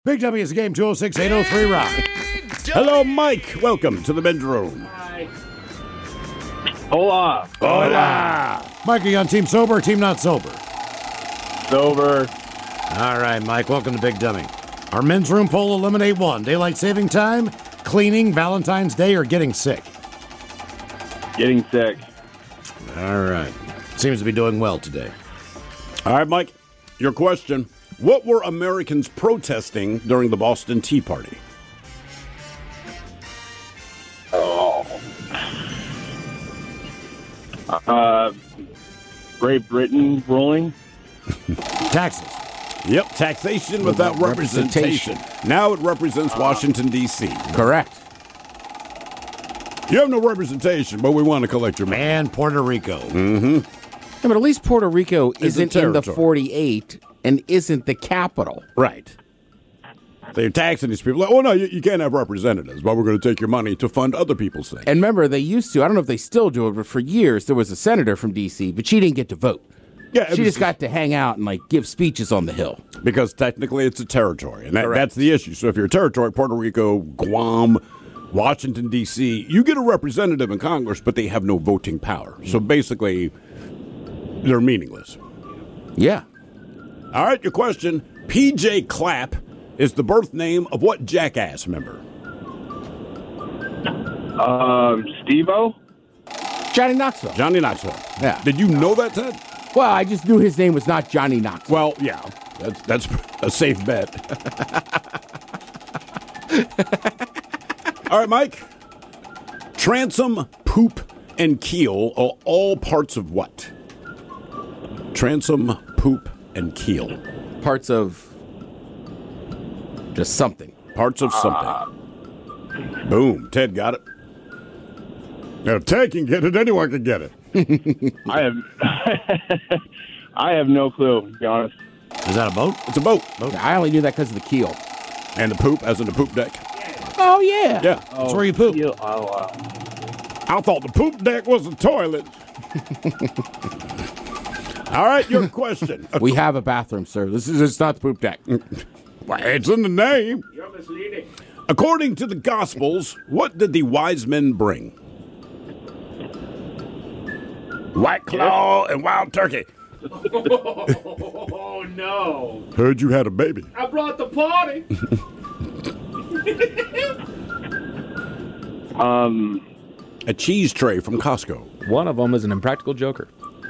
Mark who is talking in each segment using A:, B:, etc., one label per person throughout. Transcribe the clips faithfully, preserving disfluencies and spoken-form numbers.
A: Big W is the game, two oh six, eight oh three, Rock.
B: Hello, Mike. Welcome to the bedroom.
C: Hi. Hola.
B: Hola.
A: Mike, are you on team sober or team not sober?
C: Sober.
A: All right, Mike, welcome to Big Dummy. Our men's room poll, eliminate one. Daylight saving time, cleaning, Valentine's Day, or getting sick?
C: Getting sick.
A: All right. Seems to be doing well today.
B: All right, Mike, your question. What were Americans protesting during the Boston Tea Party?
C: Oh. Uh, Great Britain ruling?
A: Taxes.
B: Yep, taxation without representation. Now it represents Washington, D C
A: Correct.
B: You have no representation, but we want to collect your money.
A: And Puerto Rico.
B: Mm-hmm.
D: Yeah, but at least Puerto Rico
B: It's
D: isn't
B: a
D: in the
B: territory.
D: forty-eight and isn't the capital.
B: Right. They're taxing these people. Like, oh, no, you, you can't have representatives, but we're going to take your money to fund other people's things.
D: And remember, they used to, I don't know if they still do it, but for years there was a senator from D C, but she didn't get to vote.
B: Yeah, it
D: She
B: was
D: just got to hang out and, like, give speeches on the Hill.
B: Because technically it's a territory, and that,
D: Correct.
B: that's the issue. So if you're a territory, Puerto Rico, Guam, Washington, D C, you get a representative in Congress, but they have no voting power. So basically, they're meaningless.
D: Yeah.
B: All right, your question. P J Clapp is the birth name of what Jackass member?
C: Um, Steve-O?
D: Johnny Knoxville.
B: Johnny Knoxville.
D: Yeah.
B: Did you know that, Ted?
D: Well, I just knew his name was not Johnny Knoxville.
B: Well, yeah. That's, that's a safe bet. All right, Mike. Transom, poop, and keel are all parts of what? Transom, poop, and keel.
D: Parts of just something.
B: Parts of something. Boom. Ted got it. Now, if Ted can get it, anyone can get it.
C: I have I have no clue, to be honest.
A: Is that a boat?
B: It's a boat.
D: I only knew that because of the keel.
B: And the poop, as in the poop deck.
D: Oh, yeah.
B: Yeah.
A: That's where you poop.
C: You- oh, wow.
B: I thought the poop deck was the toilet. All right, your question.
D: We have a bathroom, sir. This is it's not the poop deck.
B: Well, it's in the name.
C: You're misleading.
B: According to the Gospels, what did the wise men bring? White claw and wild turkey.
C: Oh, no.
B: Heard you had a baby.
C: I brought the party. um,
B: A cheese tray from Costco.
E: One of them is an impractical joker.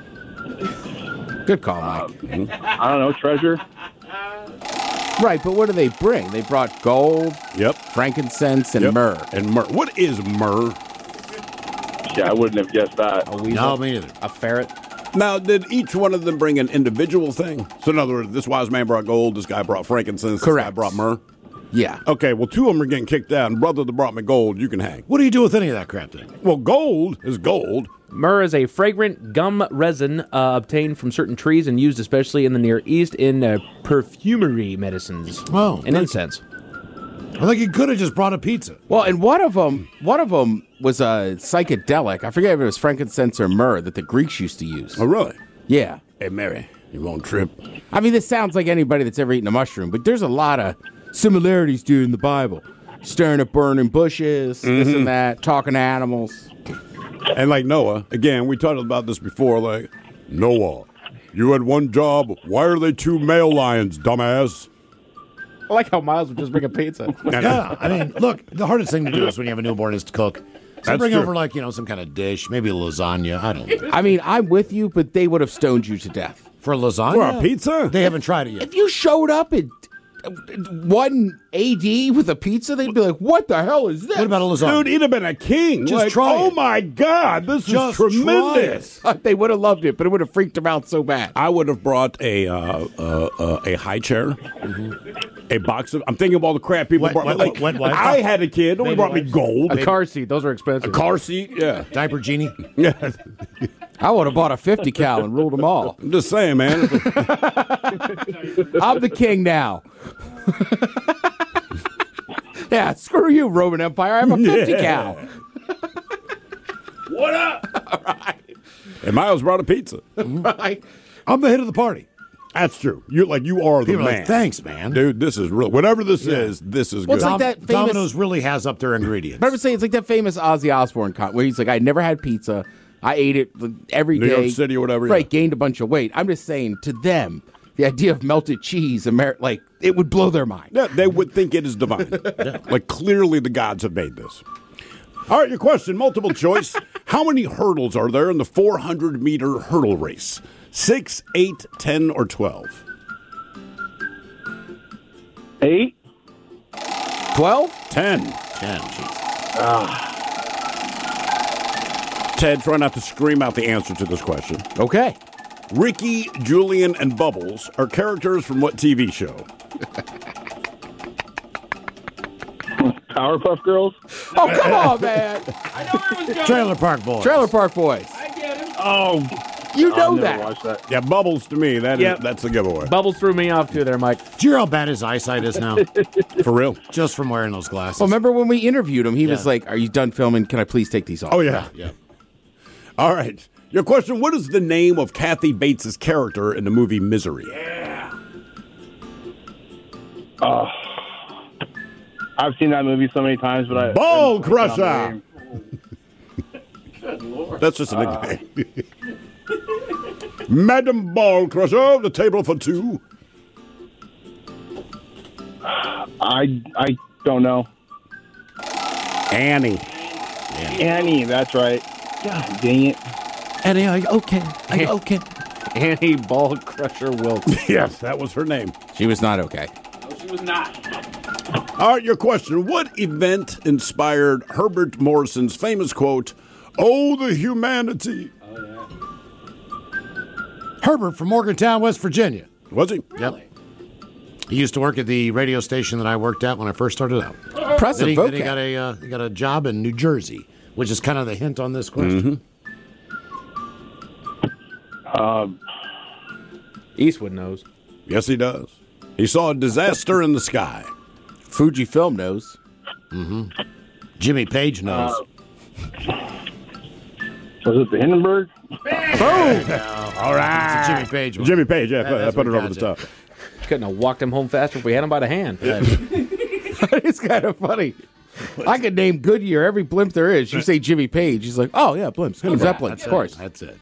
D: Good call, Mike.
C: I don't know, treasure?
D: Right, but what do they bring? They brought gold,
B: Yep.
D: frankincense, and
B: Yep.
D: myrrh.
B: And myrrh. What is myrrh?
C: Yeah, I wouldn't have guessed that.
E: A weasel,
A: No, me neither.
E: a ferret.
B: Now, did each one of them bring an individual thing? So, in other words, this wise man brought gold, this guy brought frankincense,
D: Correct.
B: this guy brought myrrh?
D: Yeah.
B: Okay, well, two of them are getting kicked out, and brother that brought me gold, you can hang.
A: What do you do with any of that crap then?
B: Well, gold is gold.
E: Myrrh is a fragrant gum resin uh, obtained from certain trees and used especially in the Near East in uh, perfumery medicines
A: Oh,
E: and
A: that's-
E: incense.
A: I think you could have just brought a pizza.
D: Well, and one of them, one of them was a psychedelic. I forget if it was frankincense or myrrh that the Greeks used to use.
B: Oh, really?
D: Yeah.
B: Hey, Mary, you won't trip.
D: I mean, this sounds like anybody that's ever eaten a mushroom, but there's a lot of similarities, dude, in the Bible. Staring at burning bushes, this and that, talking to animals.
B: And like Noah, again, we talked about this before, like, Noah, you had one job. Why are they two male lions, dumbass?
E: I like how Miles would just bring a pizza.
A: Yeah, I mean, look, the hardest thing to do is when you have a newborn is to cook. So
B: That's
A: bring
B: true.
A: over, like, you know, some kind of dish, maybe a lasagna. I don't know.
D: I mean, I'm with you, but they would have stoned you to death.
A: For a lasagna?
B: For a pizza?
A: They haven't tried it yet.
D: If you showed up at one A D with a pizza, they'd be like, what the hell is this?
A: What about a lasagna?
B: Dude, he'd have been a king.
A: Just
B: like,
A: try
B: oh
A: it.
B: my God, this
A: Just
B: is tremendous.
A: try
D: They would have loved it, but it would have freaked them out so bad.
B: I would have brought a uh, uh, uh, a high chair, a box of. I'm thinking of all the crap people
A: Wet-
B: brought.
A: wet-
B: like,
A: wet wipes?
B: I had a kid. Nobody brought me gold.
E: A car seat, those are expensive.
B: A car seat. Yeah,
A: Diaper genie?
B: yeah.
D: I would have bought a fifty cal and ruled them all.
B: I'm just saying, man.
D: I'm the king now. Yeah, screw you, Roman Empire. I'm a fifty cal.
B: What up? All right. And Miles brought a pizza.
D: Right.
A: I'm the head of the party.
B: That's true. You like you are the
A: People are
B: man.
A: like, thanks, man.
B: Dude, this is real. Whatever this is, this is
D: Well,
B: good.
D: it's like that famous-
A: Domino's really has up their ingredients.
D: But I would say it's like that famous Ozzy Osbourne con where he's like, I never had pizza. I ate it every
B: New
D: day.
B: York City or whatever,
D: Right,
B: yeah.
D: gained a bunch of weight. I'm just saying, to them, the idea of melted cheese, Amer- like, it would blow their mind.
B: Yeah, they would think it is divine. Like, clearly the gods have made this. All right, your question, multiple choice. How many hurdles are there in the four hundred meter hurdle race? Six, eight, ten, or twelve?
C: Eight?
D: twelve?
B: Ten.
A: Ten, jeez.
B: Ted, try not to scream out the answer to this question.
D: Okay.
B: Ricky, Julian, and Bubbles are characters from what T V show?
C: Powerpuff Girls?
D: Oh, come on, man.
A: Trailer Park Boys.
D: Trailer Park Boys.
C: Oh,
D: You know
C: I've never
D: that.
C: watched that.
B: Yeah, Bubbles to me, that is
E: Yep.
B: that's the giveaway.
E: Bubbles threw me off too there, Mike.
A: Do you know how bad his eyesight is now?
B: For real?
A: Just from wearing those glasses.
D: Well, remember when we interviewed him, he was
A: Yeah.
D: like, are you done filming? Can I please take these off?
B: Oh, yeah.
A: Yeah.
B: All right. Your question, what is the name of Kathy Bates' character in the movie Misery?
C: I've seen that movie so many times, but I.
B: Ball
C: I'm-
B: Crusher! That's just a
C: Uh.
B: nickname. Madam Ball Crusher, the table for two.
C: I I don't know.
B: Annie.
C: Annie, that's right. God dang it.
D: Annie, are you okay? Are you okay?
E: Annie Ball Crusher Wilkes.
B: Yes, that was her name.
D: She was not okay.
B: All right, your question. What event inspired Herbert Morrison's famous quote, "Oh, the humanity"?
A: Herbert from Morgantown, West Virginia.
B: Was he?
A: Yep. He used to work at the radio station that I worked at when I first started out. Then
D: Impressive
A: he, then he
D: vocab.
A: got a uh, he got a job in New Jersey, which is kind of the hint on this question.
E: Eastwood knows.
B: Yes, he does. He saw a disaster in the sky.
D: Fujifilm knows.
A: Jimmy Page knows.
C: Was it the Hindenburg?
B: All right.
A: It's a Jimmy Page one.
B: Jimmy Page, yeah,
A: That-
B: I
A: that's
B: put it
A: what
B: over the
A: got
B: top.
E: Couldn't have walked him home faster if we had him by the hand.
D: It's kind of funny. I could name Goodyear every blimp there is. You say Jimmy Page, he's like, oh, yeah, blimps. Zeppelin,
A: That's
D: of course.
A: It. That's it.